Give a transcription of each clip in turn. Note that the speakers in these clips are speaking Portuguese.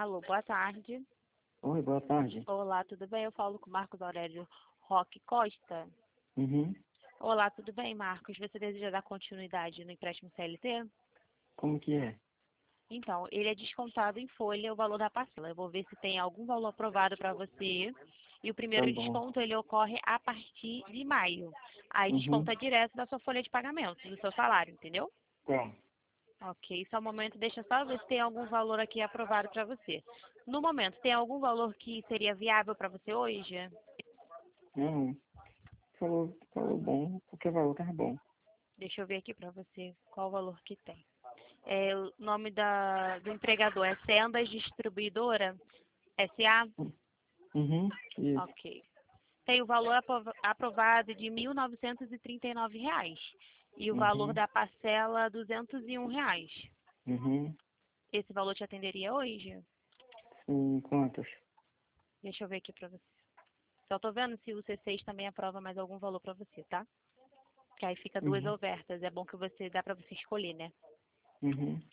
Alô, boa tarde. Oi, boa tarde. Olá, tudo bem? Eu falo com o Marcos Aurélio Roque Costa. Uhum. Olá, tudo bem, Marcos? Você deseja dar continuidade no empréstimo CLT? Como que é? Então, ele é descontado em folha o valor da parcela. Eu vou ver se tem algum valor aprovado para você. E o Tá primeiro bom. desconto, ele ocorre a partir de maio. Aí Uhum. desconta direto da sua folha de pagamento, do seu salário, entendeu? Tá. Ok, só um momento, deixa eu só ver se tem algum valor aqui aprovado para você. No momento, tem algum valor que seria viável para você hoje? Não. Falou bom. Qualquer valor tá bom. Deixa eu ver aqui para você qual o valor que tem. O nome do empregador é Sendas Distribuidora SA? Uhum. Isso. Ok. Tem o valor aprovado de R$ 1.939 e o valor Uhum. da parcela R$ 201. Uhum. Esse valor te atenderia hoje? Sim, quantos? Deixa eu ver aqui para você. Só tô vendo se o C6 também aprova mais algum valor para você, tá? Que aí fica duas Uhum. ofertas. É bom que dá para você escolher, né? Uhum.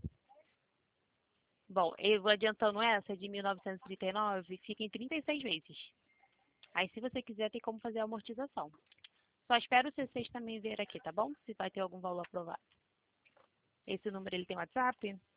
Bom, eu vou adiantando essa de 1.939, fica em 36 vezes. Aí, se você quiser, tem como fazer a amortização. Só espero o C6 também ver aqui, tá bom? Se vai ter algum valor aprovado. Esse número, ele tem WhatsApp?